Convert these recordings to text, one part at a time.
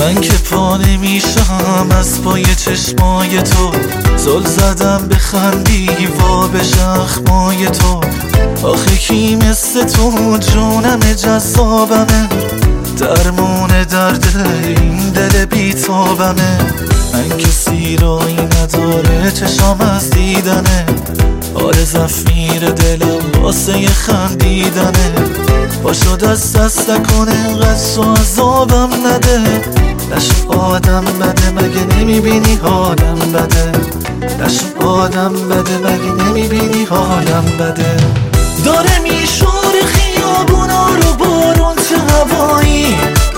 من که پا نمیشم از پای چشمای تو، زل زدم بخندی وا به زخمای تو. آخه کی مثل تو جونم جذابمه، درمون درد این دل بیتابمه. من کسی رایی نداره چشام از دیدنه، آره زفیر دلم واسه خندیدنه. باشو دست دست نکنه قصد و عذابم نده، نشو آدم بده مگه نمیبینی حالم بده، نشو آدم بده مگه نمیبینی حالم بده. داره میشور خیابونا رو بارون، چه هوایی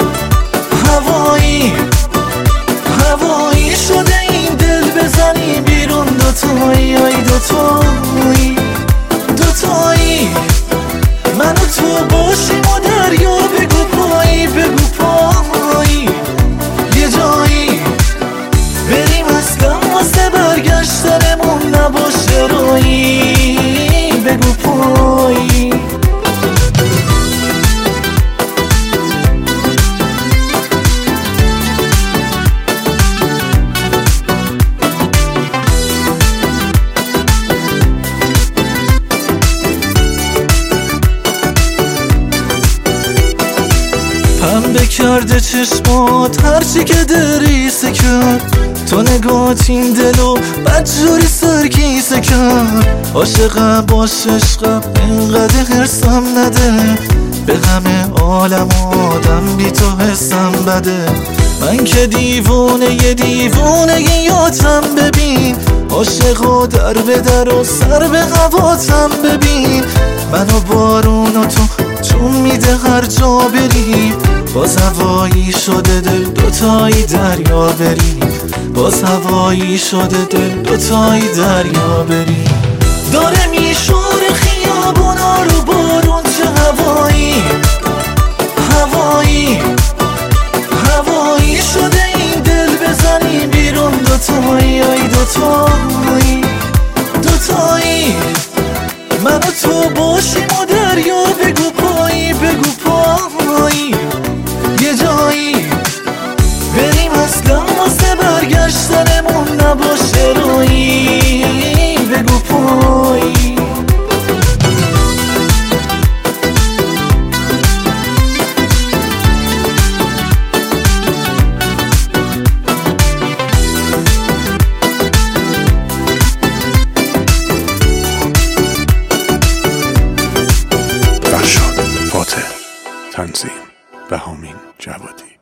هوایی هوایی شده این دل بزنی بیرون. دوتایی آی دوتایی دوتایی، من و تو باشیم و دریا بگو پایی بگو پایی. یه جایی بریم اصلا واسه برگشتنمون نباشه رایی بگو پایی. پنبه کرده چشمات هرچی که دریسه کرد، تو نگات این دلو بدجوری سرکیسه کرد. عاشقم باش عشقم اینقدر حرصم نده، به همه عالم آدم بی تو حسم بده. من که دیوونه یادم ببین، عاشق و در به در و سر به هواتم ببین. من و بارون و تو چون میده هر جا بریم، باز هوایی شده دل دوتایی دریا بریم، باز هوایی شده دل دوتایی دریا بریم. داره میشور خیابونا رو بارون، چه هوایی هوایی هوایی شده این دل بزنی بیرون. دوتایی آی دوتایی دوتایی، من و تو باشیم و دریا بگو پایی بگو پایی. یه جایی بریم اصلا واسه برگشتنمون نباشه رایی بگو پایی. فرشاد فاتح، تنظیم بهامین جوادی.